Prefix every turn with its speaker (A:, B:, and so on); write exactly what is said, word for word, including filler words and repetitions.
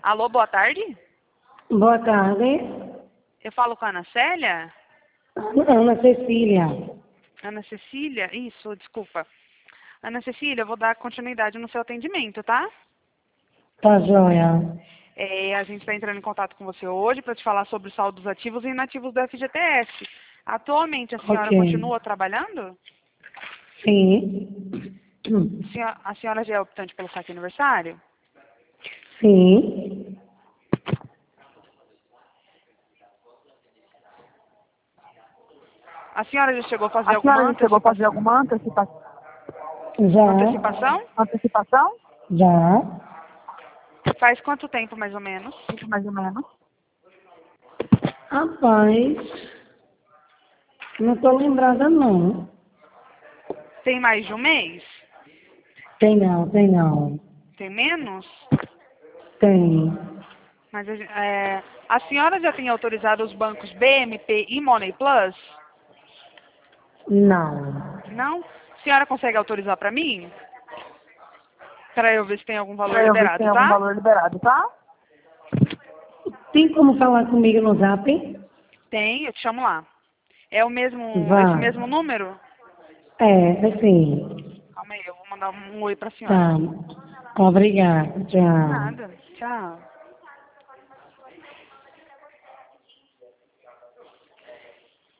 A: Alô, boa tarde.
B: Boa tarde.
A: Eu falo com a Ana Célia?
B: Ana Cecília.
A: Ana Cecília? Isso, desculpa. Ana Cecília, eu vou dar continuidade no seu atendimento, tá?
B: Tá joia.
A: É, a gente está entrando em contato com você hoje para te falar sobre os saldos ativos e inativos do F G T S. Atualmente a senhora
B: Ok.
A: continua trabalhando?
B: Sim.
A: A senhora, a senhora já é optante pelo saque aniversário?
B: Sim.
A: A senhora já chegou a fazer
C: A
A: alguma
C: senhora já chegou a fazer
A: antecipação?
C: alguma antecipação?
B: Já.
A: Antecipação?
C: Antecipação?
B: Já.
A: Faz quanto tempo, mais ou menos?
C: Mais ou menos.
B: Rapaz, não tô lembrada não.
A: Tem mais de um mês?
B: Tem não, tem não.
A: Tem menos?
B: Tem.
A: Mas é, a senhora já tem autorizado os bancos B M P e Money Plus?
B: Não.
A: Não? A senhora consegue autorizar para mim? Para eu ver se tem algum valor
C: Pra eu ver se tem
A: liberado,
C: algum
A: tá?
C: valor liberado, tá?
B: Tem como falar comigo no zap?
A: Tem, eu te chamo lá. É o mesmo,
B: Vá.
A: esse mesmo número?
B: É, assim.
A: Calma aí, eu vou mandar um oi pra senhora.
B: Tá. Obrigada. Tchau.
A: Nada. Tchau.